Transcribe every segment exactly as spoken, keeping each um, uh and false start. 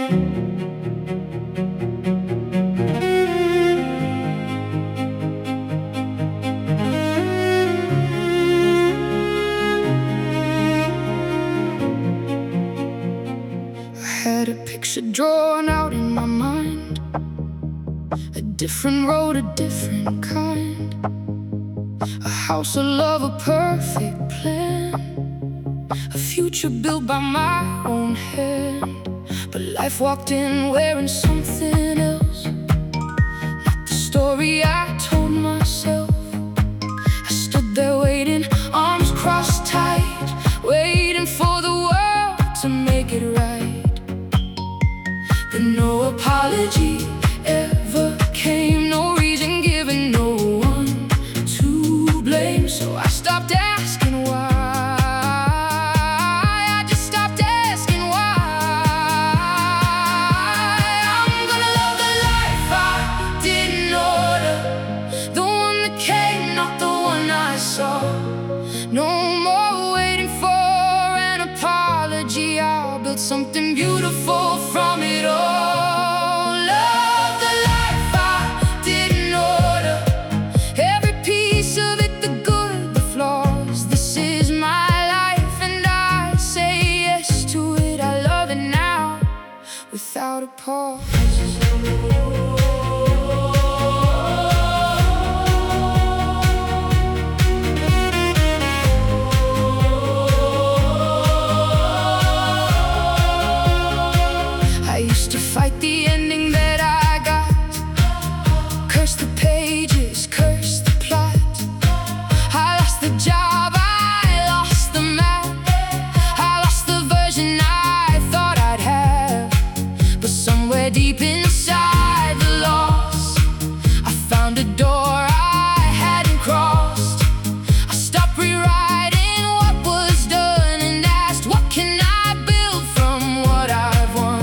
Had a picture drawn out in my mind, a different road, a different kind, a house, a love, a perfect plan, a future built by my own hand. But life walked in wearing something else, not the story I told myself. I stood there waiting, arms crossed tight, waiting for the world to make it right. But no apology ever came, no reason given, no one to blame. So I stopped asking why. I just stopped asking why. I'm gonna love the life I didn't order, the one that came, not the one I saw. No more waiting for an apology, I'll build something beautiful from it all. Love the life I didn't order, every piece of it, the good, the flaws. This is my life and I say yes to it. I love it now without a pause. I used to fight the ending that I got, curse the pages, curse the plot. I lost the job, I lost the map, I lost the version I thought I'd have. But somewhere deep inside the loss, I found a door I hadn't crossed. I stopped rewriting what was done and asked, what can I build from what I've won?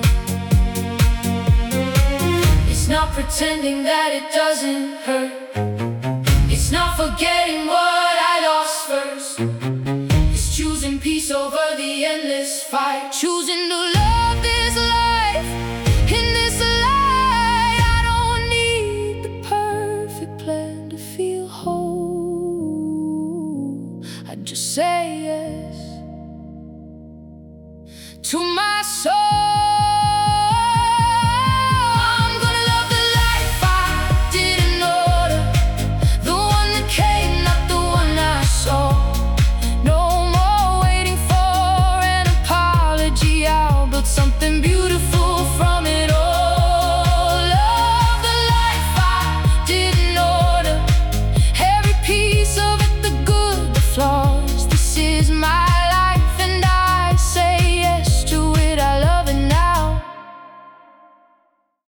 It's not pretending that it doesn't hurt, it's not forgetting what I lost first. It's choosing peace over the endless fight, choosing to love this life in this lie. I don't need the perfect plan to feel whole. I just say yes to my soul.